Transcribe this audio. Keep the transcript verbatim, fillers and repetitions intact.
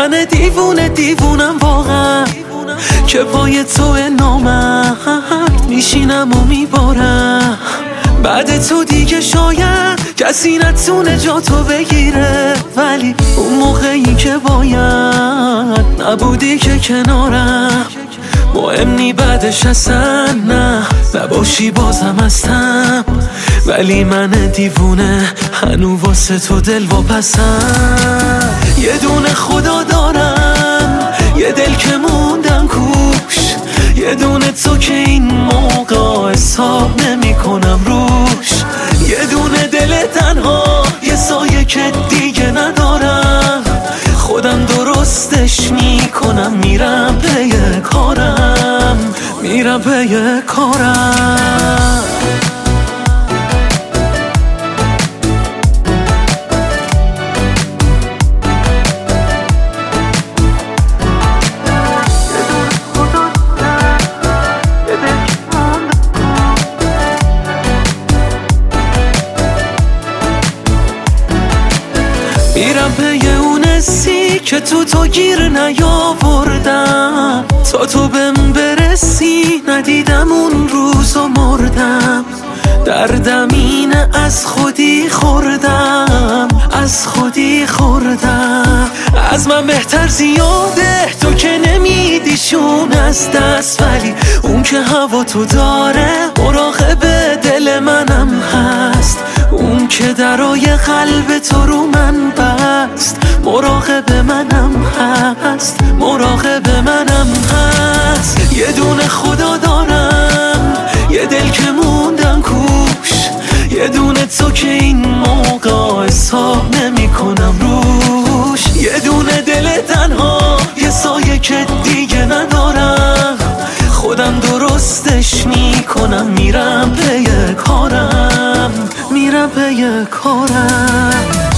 من دیوونه دیوونم واقعا که پای تو نامرد میشینم و میبارم. بعد تو دیگه شاید کسی نتونه جا تو بگیره، ولی اون موقعی که باید نبودی که کنارم. مهم نی بعدش اصلا نه نباشی بازم هستم، ولی من دیوونه هنو واسه تو دل واپسم. یه دونه خدا دارم، یه دل که موندم کوش، یه دونه تو که این موقع حساب نمی کنم روش. یه دونه دل تنها، یه سایه که دیگه ندارم، خودم درستش می کنم. میرم پی کارم، میرم پی کارم. میرم پی اون حسی که تو تو گیر نیاوردم، تا تو بهم برسی ندیدم اون روز و مردم. دردم اینه از خودی خوردم، از خودی خوردم. از من بهتر زیاده تو که نمیدیشون از دست، ولی اون که هوا تو داره مراقب دل منم هست. اون که درای قلب تو رو من بست، مراقب منم هست، مراقب منم هست. یه دونه خدا دارم، یه دل که موندم کوش، یه دونه تو که این موقع حساب نمی کنم روش. یه دونه دل تنها، یه سایه که دیگه ندارم، خودم درستش می کنم. میرم پی کارم، میرم پی کارم.